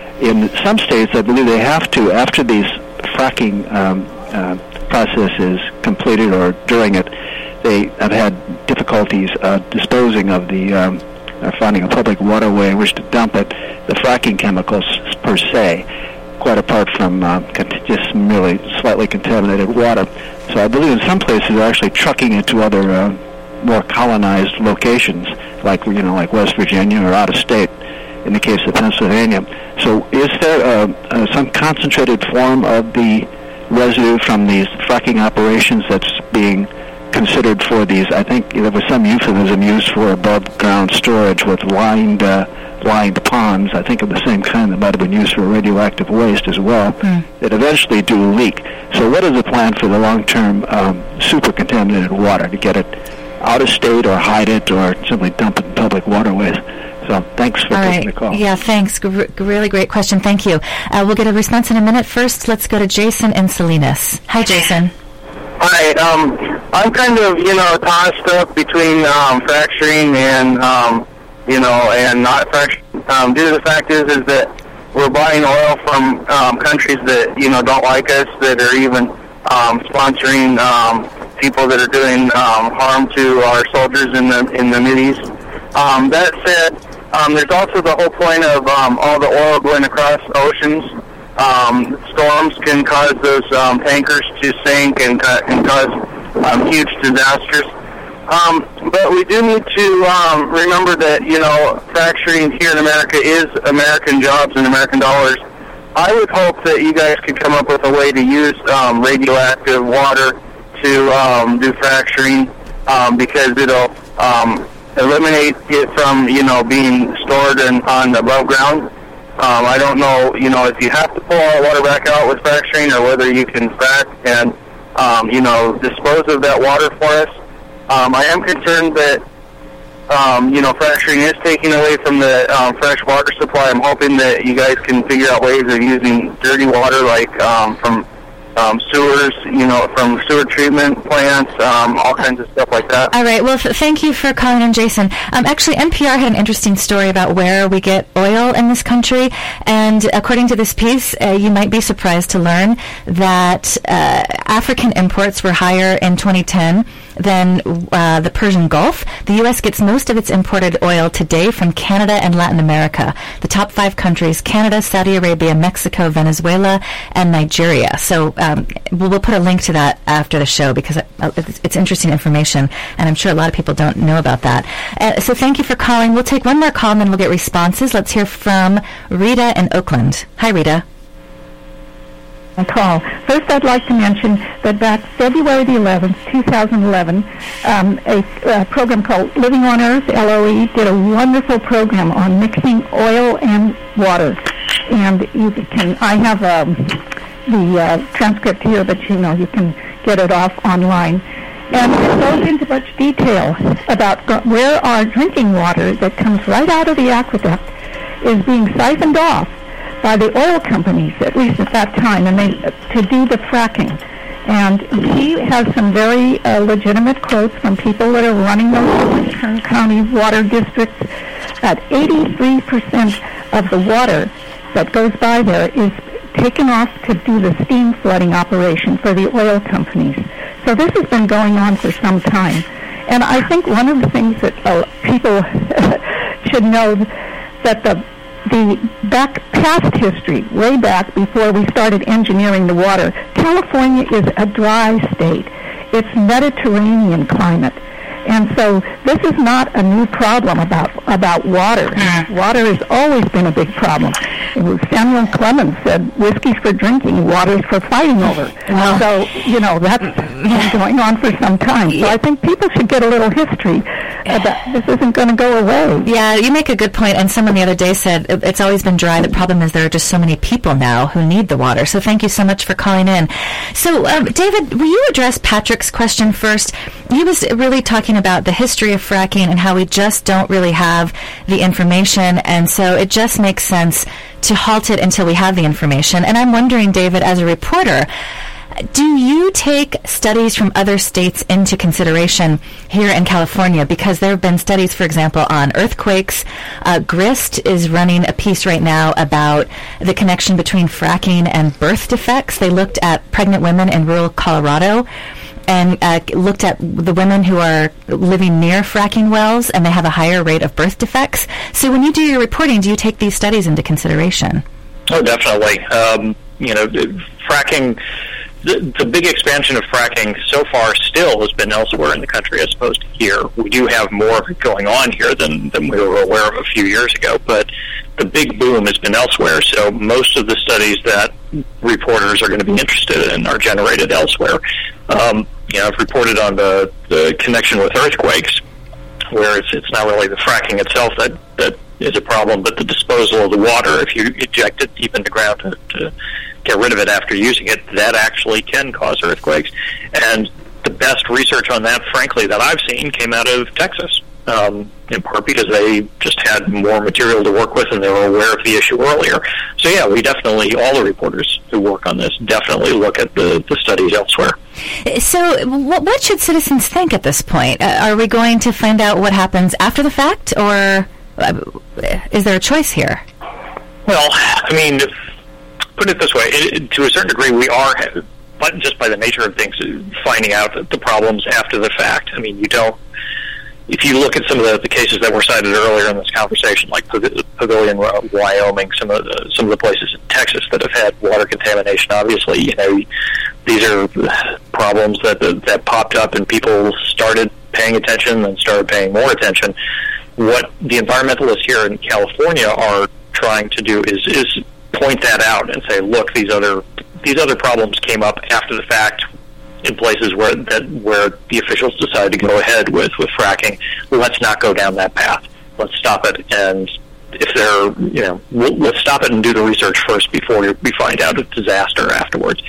In some states, I believe they have to, after these fracking um, uh, process is completed or during it, they have had difficulties uh, disposing of the, um, uh, finding a public waterway in which to dump it, the fracking chemicals per se, quite apart from uh, just merely slightly contaminated water. So I believe in some places they're actually trucking it to other uh, more colonized locations, like you know, like West Virginia or out of state, in the case of Pennsylvania. So is there uh, uh, some concentrated form of the residue from these fracking operations that's being considered for these? I think there was some euphemism used for above-ground storage with lined uh, lined ponds, I think of the same kind that might have been used for radioactive waste as well, mm. that eventually do leak. So what is the plan for the long-term um, super-contaminated water, to get it out of state or hide it or simply dump it in public waterways? So thanks for All taking right. the call. Yeah, thanks. G- really great question. Thank you. Uh, we'll get a response in a minute. First, let's go to Jason in Salinas. Hi, Jason. Hi. Um, I'm kind of, you know, tossed up between um, fracturing and, um, you know, and not fracturing. Um, due to the fact is, is that we're buying oil from um, countries that, you know, don't like us, that are even um, sponsoring um, people that are doing um, harm to our soldiers in the in the Mideast. Um, that said, um, there's also the whole point of um, all the oil going across oceans. Um, storms can cause those um, tankers to sink and, ca- and cause um, huge disasters. Um, but we do need to um, remember that, you know, fracturing here in America is American jobs and American dollars. I would hope that you guys could come up with a way to use um, radioactive water to um, do fracturing, um, because it'll um, eliminate it from, you know, being stored in, on above ground. Um, I don't know, you know, if you have to pull all the water back out with fracturing or whether you can frack and um, you know, dispose of that water for us. Um, I am concerned that, um, you know, fracturing is taking away from the um, fresh water supply. I'm hoping that you guys can figure out ways of using dirty water, like um, from Um, sewers, you know, from sewer treatment plants, um, all kinds of stuff like that. All right. Well, f- thank you for calling in, Jason. Um, actually, N P R had an interesting story about where we get oil in this country, and according to this piece, uh, you might be surprised to learn that uh, African imports were higher in twenty ten than uh, the Persian Gulf. The U S gets most of its imported oil today from Canada and Latin America. The top five countries: Canada, Saudi Arabia, Mexico, Venezuela, and Nigeria. So um, we'll, we'll put a link to that after the show because it, it's, it's interesting information, and I'm sure a lot of people don't know about that. Uh, so thank you for calling. We'll take one more call, and then we'll get responses. Let's hear from Rita in Oakland. Hi, Rita. Call. First, I'd like to mention that back February the eleventh, two thousand eleven, um, a, a program called Living on Earth, L O E, did a wonderful program on mixing oil and water. And you can, I have um, the uh, transcript here, but you know, you can get it off online. And it goes into much detail about where our drinking water that comes right out of the aqueduct is being siphoned off by the oil companies, at least at that time, and they to do the fracking. And he has some very uh, legitimate quotes from people that are running those Kern County water districts. At eighty-three percent of the water that goes by there is taken off to do the steam flooding operation for the oil companies. So this has been going on for some time. And I think one of the things that uh, people should know that the The back past history, way back before we started engineering the water, California is a dry state. It's Mediterranean climate. And so this is not a new problem about about water. Mm. Water has always been a big problem. Samuel Clemens said, whiskey's for drinking, water's for fighting over. Well, so, you know, that's been going on for some time. So I think people should get a little history about this isn't going to go away. Yeah, you make a good point. And someone the other day said it's always been dry. The problem is there are just so many people now who need the water. So thank you so much for calling in. So, um, David, will you address Patrick's question first? He was really talking about the history of fracking and how we just don't really have the information, and so it just makes sense to halt it until we have the information. And I'm wondering, David, as a reporter, do you take studies from other states into consideration here in California? Because there have been studies, for example, on earthquakes. Uh, Grist is running a piece right now about the connection between fracking and birth defects. They looked at pregnant women in rural Colorado and uh, looked at the women who are living near fracking wells, and they have a higher rate of birth defects. So when you do your reporting, do you take these studies into consideration? Oh, definitely. Um, you know, fracking, the, the big expansion of fracking so far still has been elsewhere in the country as opposed to here. We do have more of it going on here than, than we were aware of a few years ago, but the big boom has been elsewhere, so most of the studies that reporters are going to be interested in are generated elsewhere. Um, you know, I've reported on the, the connection with earthquakes, where it's it's not really the fracking itself that, that is a problem, but the disposal of the water. If you eject it deep in the ground to, to get rid of it after using it, that actually can cause earthquakes. And the best research on that, frankly, that I've seen came out of Texas. Um, in part because they just had more material to work with and they were aware of the issue earlier. So yeah, we definitely, all the reporters who work on this definitely look at the, the studies elsewhere. So what, what should citizens think at this point? Uh, are we going to find out what happens after the fact, or uh, is there a choice here? Well, I mean, put it this way, it, to a certain degree we are, but just by the nature of things, finding out the problems after the fact. I mean, you don't, if you look at some of the, the cases that were cited earlier in this conversation, like Pavilion, Wyoming, some of the some of the places in Texas that have had water contamination, obviously, you know, these are problems that that popped up and people started paying attention and started paying more attention. What the environmentalists here in California are trying to do is is point that out and say, look, these other these other problems came up after the fact in places where that where the officials decided to go ahead with, with fracking. Let's not go down that path. Let's stop it. And if they're, you know, we'll, let's stop it and do the research first before we find out a disaster afterwards.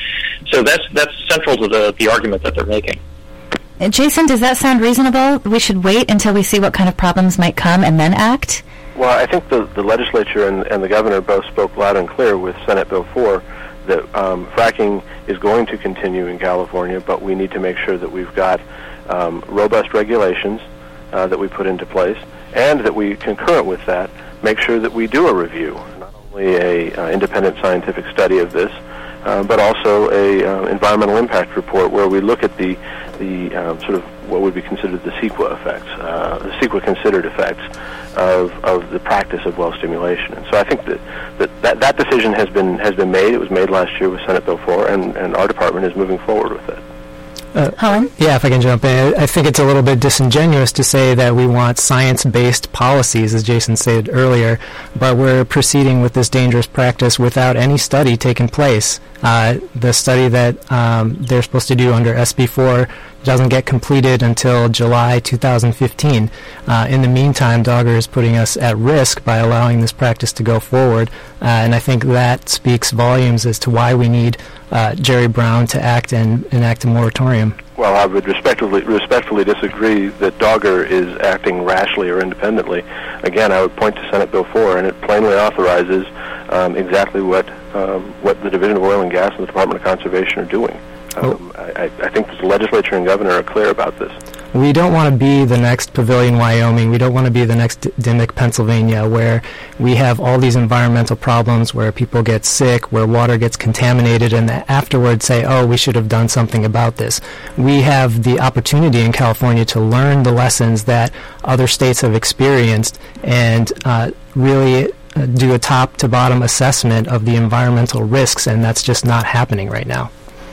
so that's that's central to the, the argument that they're making. Uh, Jason, does that sound reasonable? We should wait until we see what kind of problems might come and then act? Well, I think the, the legislature and, and the governor both spoke loud and clear with Senate Bill four that um, fracking is going to continue in California, but we need to make sure that we've got um, robust regulations uh, that we put into place, and that we, concurrent with that, make sure that we do a review, not only a uh, independent scientific study of this, uh, but also a uh, environmental impact report where we look at the the um, sort of what would be considered the CEQA effects, uh, the CEQA considered effects of, of the practice of well stimulation. And so I think that, that, that that decision has been has been made. It was made last year with Senate Bill four, and, and our department is moving forward with it. Uh, Helen? Yeah, if I can jump in. I think it's a little bit disingenuous to say that we want science-based policies, as Jason said earlier, but we're proceeding with this dangerous practice without any study taking place. Uh, the study that um, they're supposed to do under S B four doesn't get completed until July two thousand fifteen. Uh, in the meantime, Dogger is putting us at risk by allowing this practice to go forward, uh, and I think that speaks volumes as to why we need uh, Jerry Brown to act and enact a moratorium. Well, I would respectfully, respectfully disagree that Dogger is acting rashly or independently. Again, I would point to Senate Bill four, and it plainly authorizes um, exactly what um, what the Division of Oil and Gas and the Department of Conservation are doing. Um, oh. I, I think the legislature and governor are clear about this. We don't want to be the next Pavilion, Wyoming. We don't want to be the next D- Dimock, Pennsylvania, where we have all these environmental problems, where people get sick, where water gets contaminated, and afterwards say, oh, we should have done something about this. We have the opportunity in California to learn the lessons that other states have experienced and uh, really uh, do a top-to-bottom assessment of the environmental risks, and that's just not happening right now.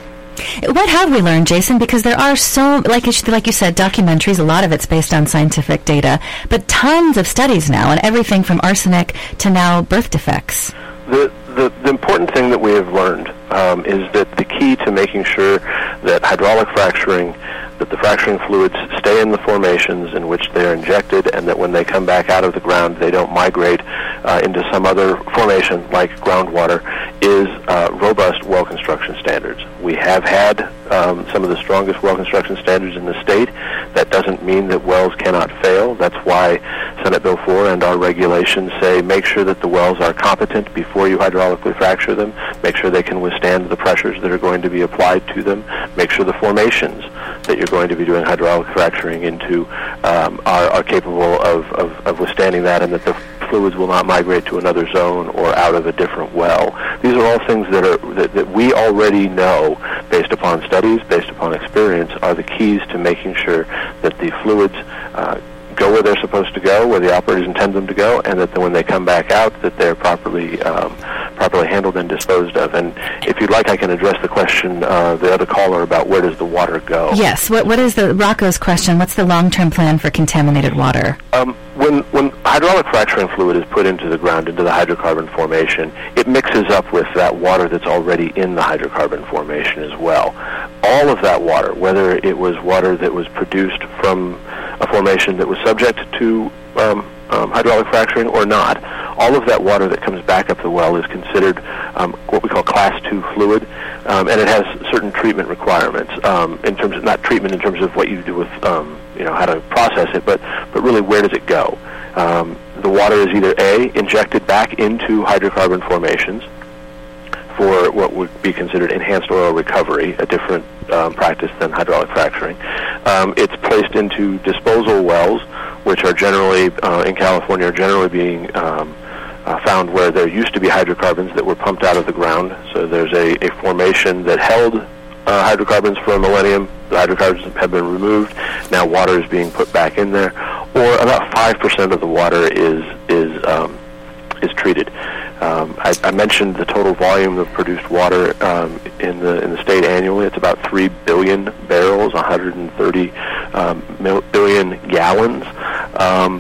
What have we learned, Jason? Because there are so, like you, like you said, documentaries, a lot of it's based on scientific data, but tons of studies now, and everything from arsenic to now birth defects. The, the, the important thing that we have learned um, is that the key to making sure that hydraulic fracturing, that the fracturing fluids stay in the formations in which they are injected, and that when they come back out of the ground, they don't migrate uh, into some other formation like groundwater, is uh, robust well construction standards. We have had um, some of the strongest well construction standards in the state. That doesn't mean that wells cannot fail. That's why Senate Bill four and our regulations say make sure that the wells are competent before you hydraulically fracture them, make sure they can withstand the pressures that are going to be applied to them, make sure the formations that you're going to be doing hydraulic fracturing into um, are, are capable of, of, of withstanding that, and that the fluids will not migrate to another zone or out of a different well. These are all things that are that, that we already know, based upon studies, based upon experience, are the keys to making sure that the fluids uh, go where they're supposed to go, where the operators intend them to go, and that when they come back out, that they're properly um, properly handled and disposed of. And if you'd like, I can address the question, uh, the other caller, about where does the water go. Yes. What What is the Rocco's question? What's the long-term plan for contaminated water? Um, when when hydraulic fracturing fluid is put into the ground, into the hydrocarbon formation, it mixes up with that water that's already in the hydrocarbon formation as well. All of that water, whether it was water that was produced from a formation that was subject to um, um, hydraulic fracturing or not, all of that water that comes back up the well is considered um, what we call class two fluid, um, and it has certain treatment requirements um, in terms of, not treatment in terms of what you do with, um, you know, how to process it, but, but really where does it go? Um, the water is either A, injected back into hydrocarbon formations for what would be considered enhanced oil recovery, a different um, practice than hydraulic fracturing. Um, it's placed into disposal wells, which are generally, uh, in California, are generally being um, uh, found where there used to be hydrocarbons that were pumped out of the ground. So there's a, a formation that held uh, hydrocarbons for a millennium. The hydrocarbons have been removed. Now water is being put back in there. Or about five percent of the water is, is, um, is treated. Um, I, I mentioned the total volume of produced water um, in the in the state annually. It's about three billion barrels, one hundred thirty um, mil- billion gallons, um,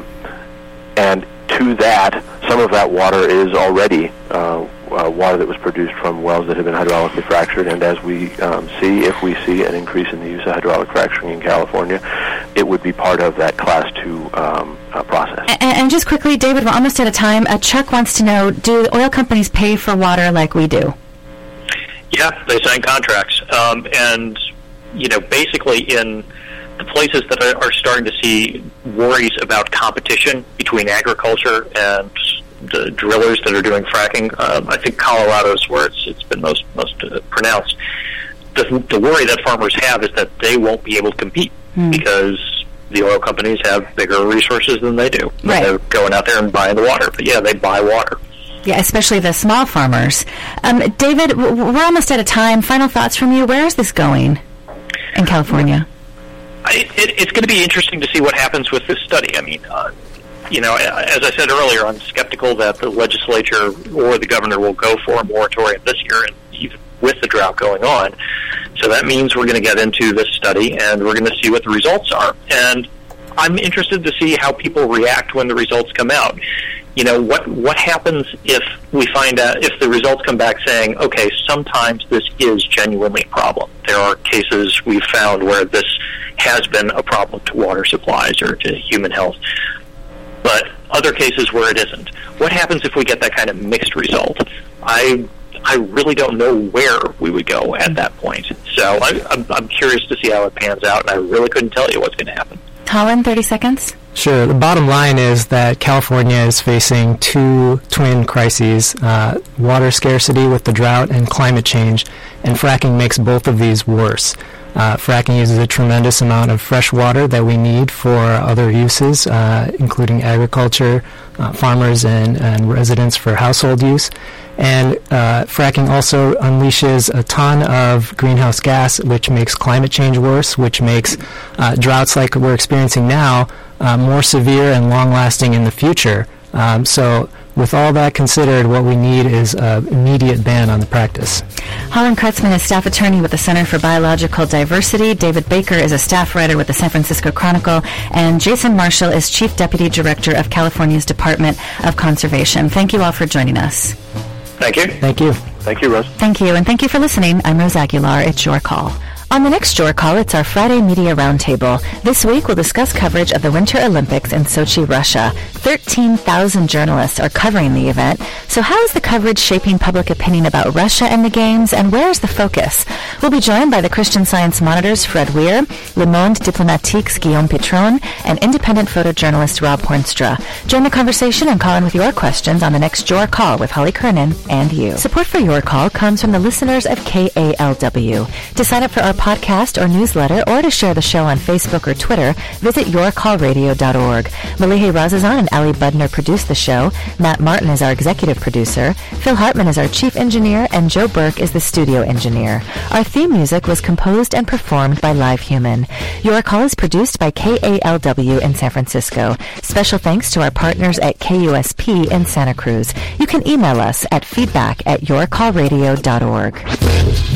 and to that, some of that water is already uh, uh, water that was produced from wells that have been hydraulically fractured. And as we um, see, if we see an increase in the use of hydraulic fracturing in California, it would be part of that class two um, uh, process. And, and just quickly, David, we're almost out of time. Uh, Chuck wants to know, do oil companies pay for water like we do? Yeah, they sign contracts. Um, and, you know, basically in the places that are, are starting to see worries about competition between agriculture and the drillers that are doing fracking, um, I think Colorado's where it's, it's been most, most uh, pronounced. The, the worry that farmers have is that they won't be able to compete mm. because the oil companies have bigger resources than they do. Right. They're going out there and buying the water. But, yeah, they buy water. Yeah, especially the small farmers. Um, David, w- we're almost out of time. Final thoughts from you. Where is this going in California? I, it, it's going to be interesting to see what happens with this study. I mean, uh, you know, as I said earlier, I'm skeptical that the legislature or the governor will go for a moratorium this year, and even with the drought going on. So that means we're going to get into this study, and we're going to see what the results are. And I'm interested to see how people react when the results come out. You know, what what happens if we find out, if the results come back saying, okay, sometimes this is genuinely a problem. There are cases we've found where this has been a problem to water supplies or to human health, but other cases where it isn't. What happens if we get that kind of mixed result? I I really don't know where we would go at that point. So I, I'm, I'm curious to see how it pans out, and I really couldn't tell you what's going to happen. Colin, thirty seconds. Sure. The bottom line is that California is facing two twin crises, uh, water scarcity with the drought and climate change, and fracking makes both of these worse. Uh, fracking uses a tremendous amount of fresh water that we need for other uses, uh, including agriculture, uh, farmers, and, and residents for household use. And uh, fracking also unleashes a ton of greenhouse gas, which makes climate change worse, which makes uh, droughts like we're experiencing now uh, more severe and long-lasting in the future. Um, so with all that considered, what we need is an immediate ban on the practice. Holland Kurtzman is staff attorney with the Center for Biological Diversity. David Baker is a staff writer with the San Francisco Chronicle. And Jason Marshall is Chief Deputy Director of California's Department of Conservation. Thank you all for joining us. Thank you. Thank you. Thank you, Rose. Thank you, and thank you for listening. I'm Rose Aguilar. It's Your Call. On the next Your Call, it's our Friday Media Roundtable. This week, we'll discuss coverage of the Winter Olympics in Sochi, Russia. thirteen thousand journalists are covering the event. So how is the coverage shaping public opinion about Russia and the Games, and where is the focus? We'll be joined by the Christian Science Monitor's Fred Weir, Le Monde Diplomatique's Guillaume Pitron, and independent photojournalist Rob Hornstra. Join the conversation and call in with your questions on the next Your Call with Holly Kernan and you. Support for Your Call comes from the listeners of K A L W. To sign up for our podcast or newsletter, or to share the show on Facebook or Twitter, visit your call radio dot org. Malihe Razazan and Ali Budner produce the show. Matt Martin is our executive producer. Phil Hartman is our chief engineer, and Joe Burke is the studio engineer. Our theme music was composed and performed by Live Human. Your Call is produced by K A L W in San Francisco. Special thanks to our partners at K U S P in Santa Cruz. You can email us at feedback at your call radio dot org.